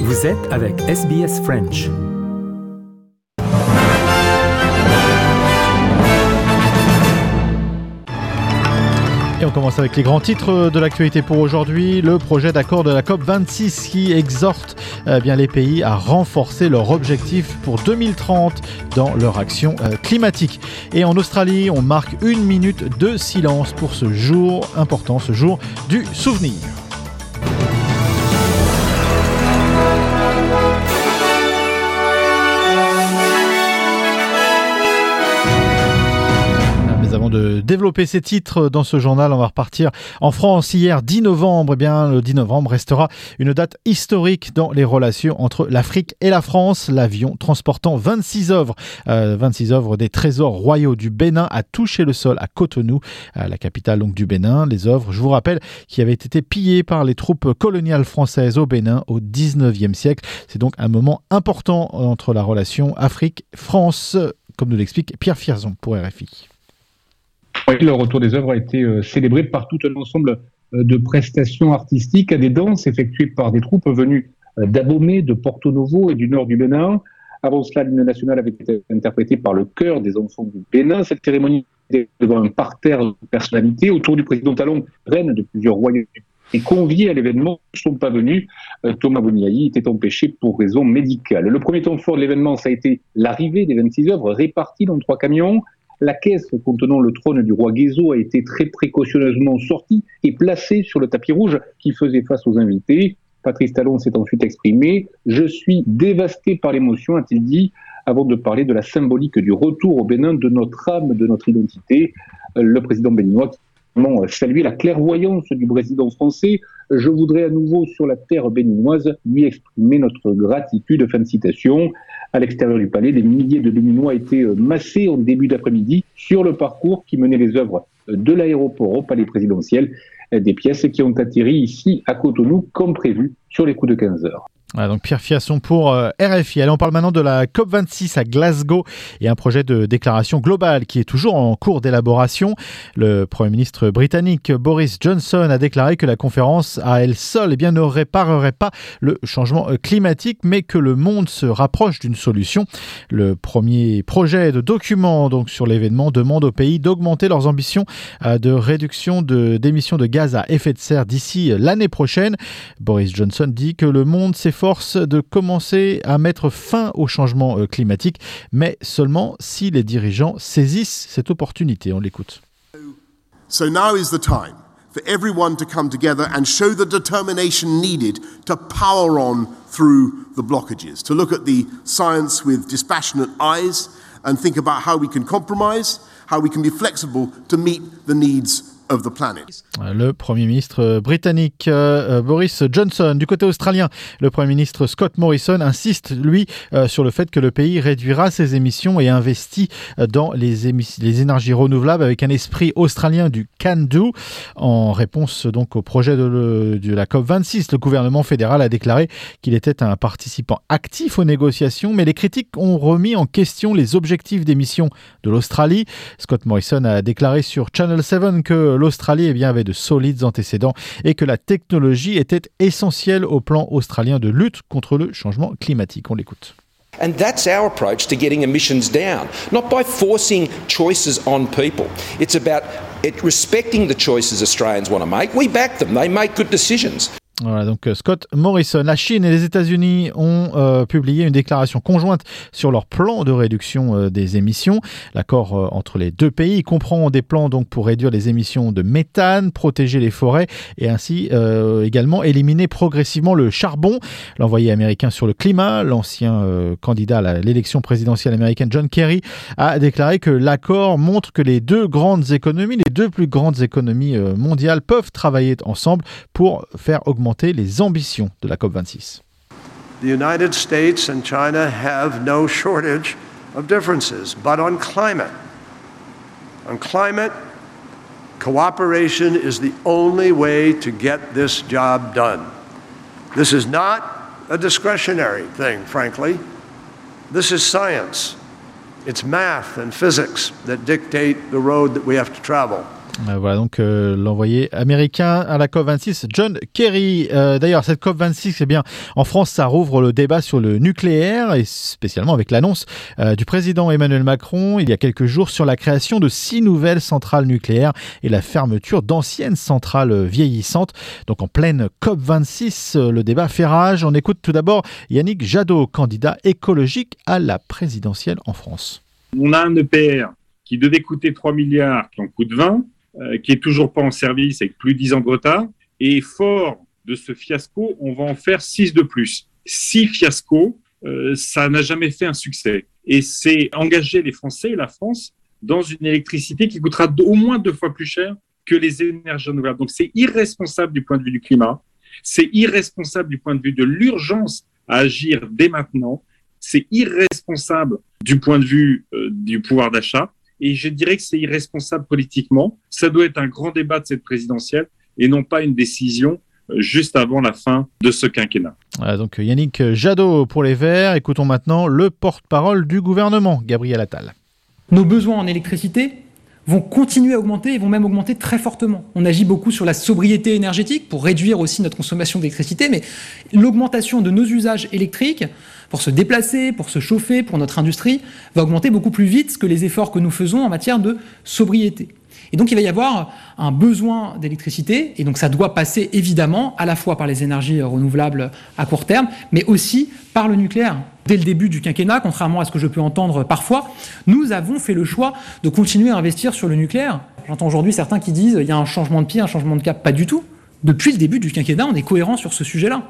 Vous êtes avec SBS French. Et on commence avec les grands titres de l'actualité pour aujourd'hui. Le projet d'accord de la COP26 qui exhorte les pays à renforcer leurs objectifs pour 2030 dans leur action climatique. Et en Australie, on marque 1 minute de silence pour ce jour important, ce jour du souvenir. Avant de développer ces titres dans ce journal, on va repartir en France. Hier, 10 novembre, le 10 novembre restera une date historique dans les relations entre l'Afrique et la France. L'avion transportant 26 œuvres des trésors royaux du Bénin a touché le sol à Cotonou, la capitale donc du Bénin. Les œuvres, je vous rappelle, qui avaient été pillées par les troupes coloniales françaises au Bénin au 19e siècle. C'est donc un moment important entre la relation Afrique-France, comme nous l'explique Pierre Fierzon pour RFI. Oui, le retour des œuvres a été célébré par tout un ensemble de prestations artistiques à des danses effectuées par des troupes venues d'Abomey, de Porto Novo et du nord du Bénin. Avant cela, l'hymne national avait été interprété par le chœur des enfants du Bénin. Cette cérémonie était devant un parterre de personnalités autour du président Talon, reine de plusieurs royaumes. Et conviés à l'événement ne sont pas venus. Thomas Boniaï était empêché pour raison médicale. Le premier temps fort de l'événement, ça a été l'arrivée des 26 œuvres réparties dans 3 camions. La caisse contenant le trône du roi Guézo a été très précautionneusement sortie et placée sur le tapis rouge qui faisait face aux invités. Patrice Talon s'est ensuite exprimé. « Je suis dévasté par l'émotion », a-t-il dit, avant de parler de la symbolique du retour au Bénin de notre âme, de notre identité. Le président béninois a salué la clairvoyance du président français. « Je voudrais à nouveau sur la terre béninoise lui exprimer notre gratitude ». Fin de citation. À l'extérieur du palais, des milliers de Béninois étaient massés en début d'après-midi sur le parcours qui menait les œuvres de l'aéroport au palais présidentiel. Des pièces qui ont atterri ici à Cotonou comme prévu sur les coups de 15 heures. Voilà, donc Pierre Fiasson pour RFI. Allez, on parle maintenant de la COP26 à Glasgow et un projet de déclaration globale qui est toujours en cours d'élaboration. Le Premier ministre britannique Boris Johnson a déclaré que la conférence à elle seule ne réparerait pas le changement climatique, mais que le monde se rapproche d'une solution. Le premier projet de document donc, sur l'événement demande aux pays d'augmenter leurs ambitions de réduction d'émissions de gaz à effet de serre d'ici l'année prochaine. Boris Johnson dit que le monde s'efforce de commencer à mettre fin au changement climatique, mais seulement si les dirigeants saisissent cette opportunité. On l'écoute. So now is the time for everyone to come together and show the determination needed to power on through the blockages, to look at the science with dispassionate eyes and think about how we can compromise, how we can be flexible to meet the needs of the planet. Le Premier ministre britannique Boris Johnson. Du côté australien, le Premier ministre Scott Morrison insiste, lui, sur le fait que le pays réduira ses émissions et investit dans les énergies renouvelables avec un esprit australien du can-do. En réponse donc au projet de la COP26, le gouvernement fédéral a déclaré qu'il était un participant actif aux négociations, mais les critiques ont remis en question les objectifs d'émissions de l'Australie. Scott Morrison a déclaré sur Channel 7 que l'Australie avait de solides antécédents et que la technologie était essentielle au plan australien de lutte contre le changement climatique. On l'écoute. And that's our approach to getting emissions down, not by forcing choices on people. It's about respecting the choices Australians want to make. We back them. They make good decisions. Voilà, donc Scott Morrison. La Chine et les États-Unis ont publié une déclaration conjointe sur leur plan de réduction des émissions. L'accord entre les deux pays comprend des plans donc pour réduire les émissions de méthane, protéger les forêts et ainsi également éliminer progressivement le charbon. L'envoyé américain sur le climat, l'ancien candidat à l'élection présidentielle américaine John Kerry, a déclaré que l'accord montre que les deux plus grandes économies mondiales peuvent travailler ensemble pour faire augmenter les ambitions de la COP26. The United States and China have no shortage of differences, but on climate, cooperation is the only way to get this job done. This is not a discretionary thing, frankly. This is science. It's math and physics that dictate the road that we have to travel. Voilà donc l'envoyé américain à la COP26, John Kerry. D'ailleurs, cette COP26, eh bien, en France, ça rouvre le débat sur le nucléaire et spécialement avec l'annonce du président Emmanuel Macron il y a quelques jours sur la création de 6 nouvelles centrales nucléaires et la fermeture d'anciennes centrales vieillissantes. Donc en pleine COP26, le débat fait rage. On écoute tout d'abord Yannick Jadot, candidat écologique à la présidentielle en France. On a un EPR qui devait coûter 3 milliards, qui en coûte 20, qui est toujours pas en service avec plus de 10 ans de retard. Et fort de ce fiasco, on va en faire 6 de plus. 6 fiascos, ça n'a jamais fait un succès. Et c'est engager les Français et la France dans une électricité qui coûtera au moins 2 fois plus cher que les énergies renouvelables. Donc c'est irresponsable du point de vue du climat, c'est irresponsable du point de vue de l'urgence à agir dès maintenant, c'est irresponsable du point de vue du pouvoir d'achat. Et je dirais que c'est irresponsable politiquement. Ça doit être un grand débat de cette présidentielle et non pas une décision juste avant la fin de ce quinquennat. Voilà, donc Yannick Jadot pour les Verts. Écoutons maintenant le porte-parole du gouvernement, Gabriel Attal. Nos besoins en électricité vont continuer à augmenter et vont même augmenter très fortement. On agit beaucoup sur la sobriété énergétique pour réduire aussi notre consommation d'électricité, mais l'augmentation de nos usages électriques pour se déplacer, pour se chauffer, pour notre industrie, va augmenter beaucoup plus vite que les efforts que nous faisons en matière de sobriété. Et donc il va y avoir un besoin d'électricité, et donc ça doit passer évidemment à la fois par les énergies renouvelables à court terme, mais aussi par le nucléaire. Dès le début du quinquennat, contrairement à ce que je peux entendre parfois, nous avons fait le choix de continuer à investir sur le nucléaire. J'entends aujourd'hui certains qui disent il y a un changement de pied, un changement de cap. Pas du tout. Depuis le début du quinquennat, on est cohérent sur ce sujet-là.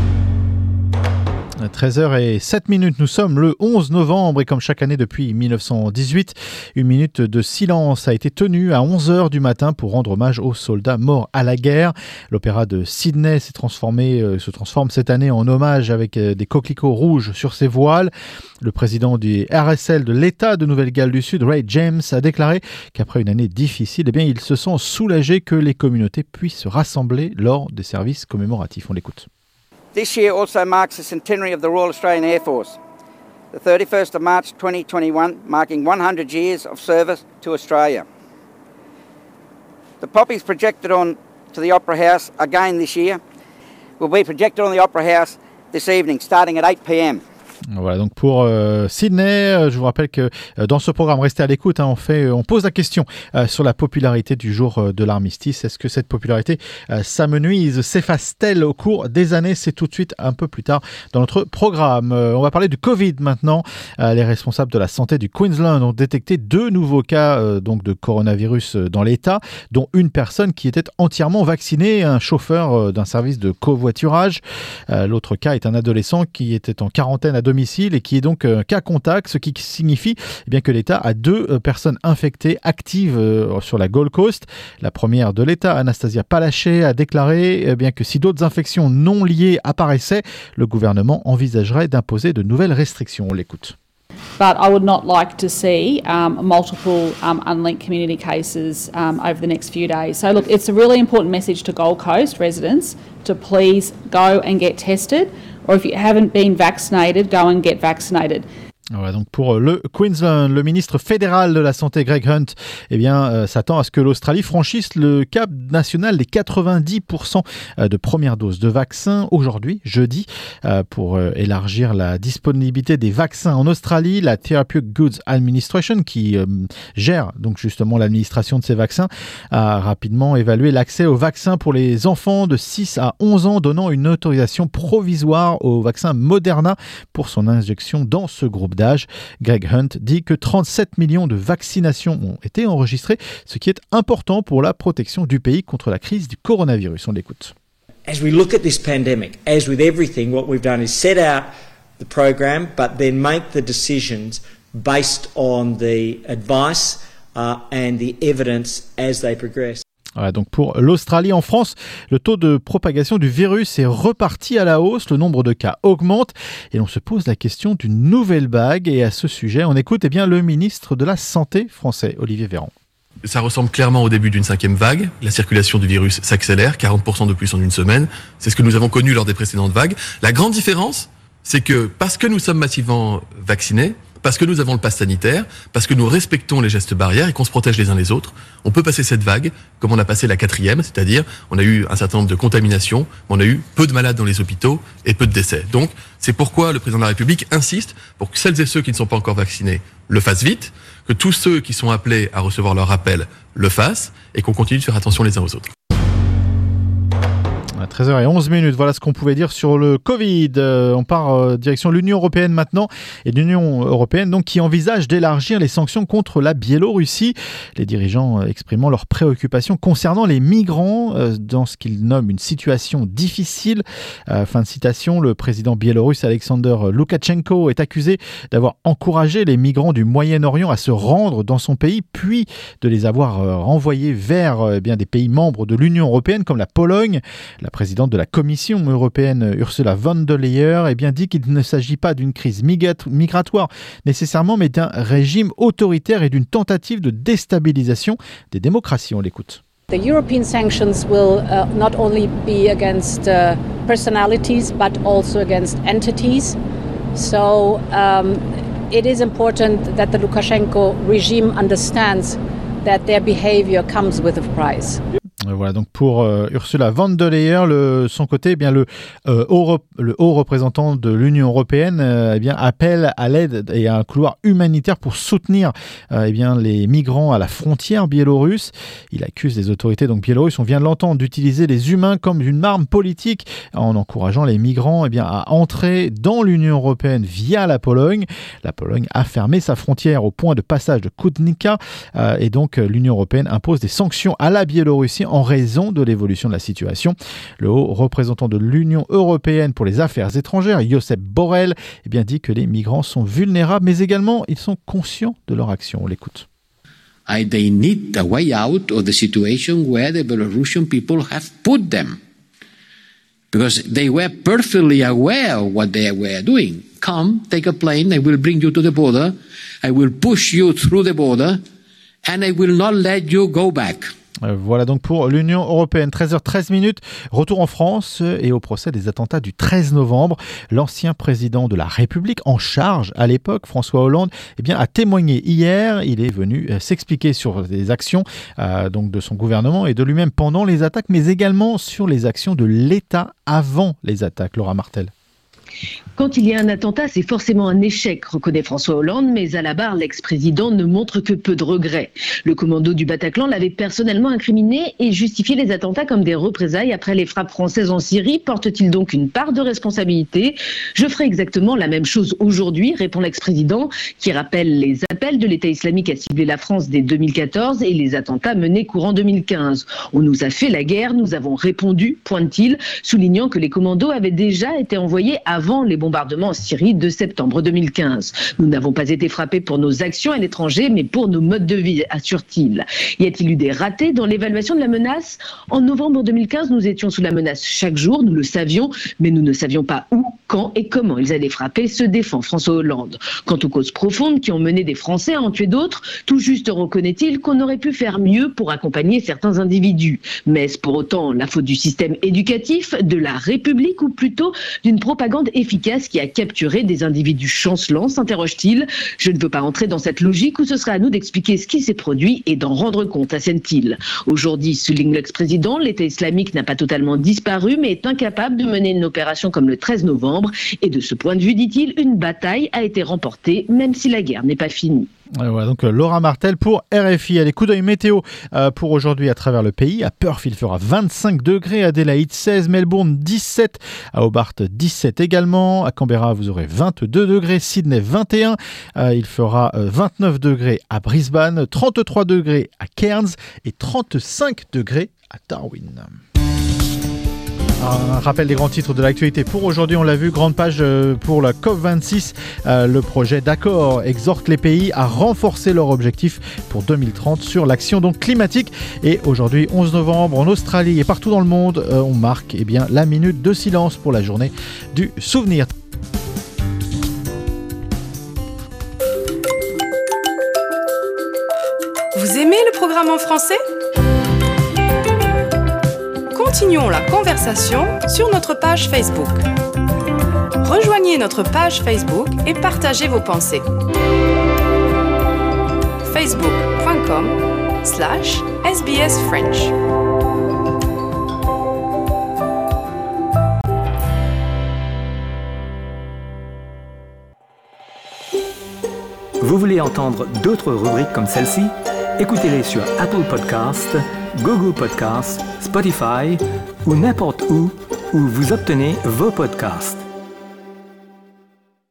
13h07, nous sommes le 11 novembre et comme chaque année depuis 1918, une minute de silence a été tenue à 11h du matin pour rendre hommage aux soldats morts à la guerre. L'opéra de Sydney se transforme cette année en hommage avec des coquelicots rouges sur ses voiles. Le président du RSL de l'État de Nouvelle-Galles du Sud, Ray James, a déclaré qu'après une année difficile, eh bien, il se sent soulagé que les communautés puissent se rassembler lors des services commémoratifs. On l'écoute. This year also marks the centenary of the Royal Australian Air Force, the 31st of March 2021, marking 100 years of service to Australia. The poppies projected on to the Opera House again this year will be projected on the Opera House this evening, starting at 8 p.m. Voilà, donc pour Sydney, je vous rappelle que dans ce programme, restez à l'écoute, on pose la question sur la popularité du jour de l'armistice. Est-ce que cette popularité s'amenuise, s'efface-t-elle au cours des années? C'est tout de suite un peu plus tard dans notre programme. On va parler du Covid maintenant. Les responsables de la santé du Queensland ont détecté 2 nouveaux cas donc de coronavirus dans l'État, dont une personne qui était entièrement vaccinée, un chauffeur d'un service de covoiturage. L'autre cas est un adolescent qui était en quarantaine à domicile et qui est donc cas contact, ce qui signifie bien que l'État a 2 personnes infectées actives sur la Gold Coast. La première de l'État, Anastasia Palaszczuk, a déclaré bien que si d'autres infections non liées apparaissaient, le gouvernement envisagerait d'imposer de nouvelles restrictions. On l'écoute. But I would not like to see multiple unlinked community cases over the next few days. So look, it's a really important message to Gold Coast residents to please go and get tested, or if you haven't been vaccinated, go and get vaccinated. Voilà, donc pour le Queensland, le ministre fédéral de la Santé, Greg Hunt, eh bien, s'attend à ce que l'Australie franchisse le cap national des 90% de premières doses de vaccins aujourd'hui, jeudi, pour élargir la disponibilité des vaccins en Australie. La Therapeutic Goods Administration, qui gère donc justement l'administration de ces vaccins, a rapidement évalué l'accès aux vaccins pour les enfants de 6 à 11 ans, donnant une autorisation provisoire au vaccin Moderna pour son injection dans ce groupe d'âge. Greg Hunt dit que 37 millions de vaccinations ont été enregistrées, ce qui est important pour la protection du pays contre la crise du coronavirus. On l'écoute. As we look at this pandemic, as with everything, what we've done is set out the program, but then make the decisions based on the advice and the evidence as they progress. Voilà, donc pour l'Australie, en France, le taux de propagation du virus est reparti à la hausse, le nombre de cas augmente et l'on se pose la question d'une nouvelle vague. Et à ce sujet, on écoute le ministre de la Santé français, Olivier Véran. Ça ressemble clairement au début d'une 5e vague. La circulation du virus s'accélère, 40% de plus en une semaine. C'est ce que nous avons connu lors des précédentes vagues. La grande différence, c'est que parce que nous sommes massivement vaccinés, parce que nous avons le pass sanitaire, parce que nous respectons les gestes barrières et qu'on se protège les uns les autres, on peut passer cette vague comme on a passé la 4e, c'est-à-dire on a eu un certain nombre de contaminations, mais on a eu peu de malades dans les hôpitaux et peu de décès. Donc c'est pourquoi le président de la République insiste pour que celles et ceux qui ne sont pas encore vaccinés le fassent vite, que tous ceux qui sont appelés à recevoir leur rappel le fassent et qu'on continue de faire attention les uns aux autres. À 13h11, voilà ce qu'on pouvait dire sur le Covid. On part direction l'Union européenne maintenant, et l'Union européenne donc qui envisage d'élargir les sanctions contre la Biélorussie. Les dirigeants exprimant leurs préoccupations concernant les migrants dans ce qu'ils nomment une situation difficile. Fin de citation. Le président biélorusse Alexander Loukachenko est accusé d'avoir encouragé les migrants du Moyen-Orient à se rendre dans son pays, puis de les avoir renvoyés vers des pays membres de l'Union européenne comme la Pologne. La présidente de la Commission européenne, Ursula von der Leyen, dit qu'il ne s'agit pas d'une crise migratoire nécessairement, mais d'un régime autoritaire et d'une tentative de déstabilisation des démocraties. On l'écoute. The European sanctions will not only be against personalities, but also against entities. So it is important that the Lukashenko regime understands that their behavior comes with a price. Voilà donc pour Ursula von der Leyen, son côté, le haut représentant de l'Union européenne appelle à l'aide et à un couloir humanitaire pour soutenir les migrants à la frontière biélorusse. Il accuse les autorités biélorusses, on vient de l'entendre, d'utiliser les humains comme une arme politique en encourageant les migrants à entrer dans l'Union européenne via la Pologne. La Pologne a fermé sa frontière au point de passage de Kutnica et donc l'Union européenne impose des sanctions à la Biélorussie en raison de l'évolution de la situation. Le haut représentant de l'Union européenne pour les affaires étrangères, Josep Borrell, dit que les migrants sont vulnérables, mais également ils sont conscients de leur action. On l'écoute. They need a way out of the situation where the Belarusian people have put them. Because they were perfectly aware of what they were doing. Come, take a plane, I will bring you to the border, I will push you through the border, and I will not let you go back. Voilà donc pour l'Union européenne. 13h13, retour en France et au procès des attentats du 13 novembre. L'ancien président de la République en charge à l'époque, François Hollande, a témoigné hier. Il est venu s'expliquer sur les actions donc de son gouvernement et de lui-même pendant les attaques, mais également sur les actions de l'État avant les attaques. Laura Martel. Quand il y a un attentat, c'est forcément un échec, reconnaît François Hollande, mais à la barre, l'ex-président ne montre que peu de regrets. Le commando du Bataclan l'avait personnellement incriminé et justifié les attentats comme des représailles après les frappes françaises en Syrie. Porte-t-il donc une part de responsabilité ? Je ferai exactement la même chose aujourd'hui, répond l'ex-président, qui rappelle les appels de l'État islamique à cibler la France dès 2014 et les attentats menés courant 2015. On nous a fait la guerre, nous avons répondu, pointe-t-il, soulignant que les commandos avaient déjà été envoyés avant les bombardements en Syrie de septembre 2015. Nous n'avons pas été frappés pour nos actions à l'étranger, mais pour nos modes de vie, assure-t-il. Y a-t-il eu des ratés dans l'évaluation de la menace ? En novembre 2015, nous étions sous la menace chaque jour, nous le savions, mais nous ne savions pas où, quand et comment ils allaient frapper, se défend François Hollande. Quant aux causes profondes qui ont mené des Français à en tuer d'autres, tout juste reconnaît-il qu'on aurait pu faire mieux pour accompagner certains individus. Mais est-ce pour autant la faute du système éducatif, de la République ou plutôt d'une propagande efficace qui a capturé des individus chancelants, s'interroge-t-il. Je ne veux pas entrer dans cette logique où ce sera à nous d'expliquer ce qui s'est produit et d'en rendre compte, assène-t-il. Aujourd'hui, souligne l'ex-président, l'État islamique n'a pas totalement disparu, mais est incapable de mener une opération comme le 13 novembre. Et de ce point de vue, dit-il, une bataille a été remportée, même si la guerre n'est pas finie. Voilà donc Laura Martel pour RFI. Allez, coup d'œil météo pour aujourd'hui à travers le pays. À Perth, il fera 25 degrés, Adélaïde 16, Melbourne 17, à Hobart 17 également, à Canberra vous aurez 22 degrés, Sydney 21, il fera 29 degrés à Brisbane, 33 degrés à Cairns et 35 degrés à Darwin. Un rappel des grands titres de l'actualité pour aujourd'hui, on l'a vu, grande page pour la COP26. Le projet d'accord exhorte les pays à renforcer leurs objectifs pour 2030 sur l'action donc climatique. Et aujourd'hui, 11 novembre, en Australie et partout dans le monde, on marque la minute de silence pour la journée du souvenir. Vous aimez le programme en français ? Continuons la conversation sur notre page Facebook. Rejoignez rejoignez notre page Facebook et partagez vos pensées. facebook.com/SBS French. Vous voulez entendre d'autres rubriques comme celle-ci? Écoutez-les sur Apple Podcasts, Google Podcasts, Spotify ou n'importe où vous obtenez vos podcasts.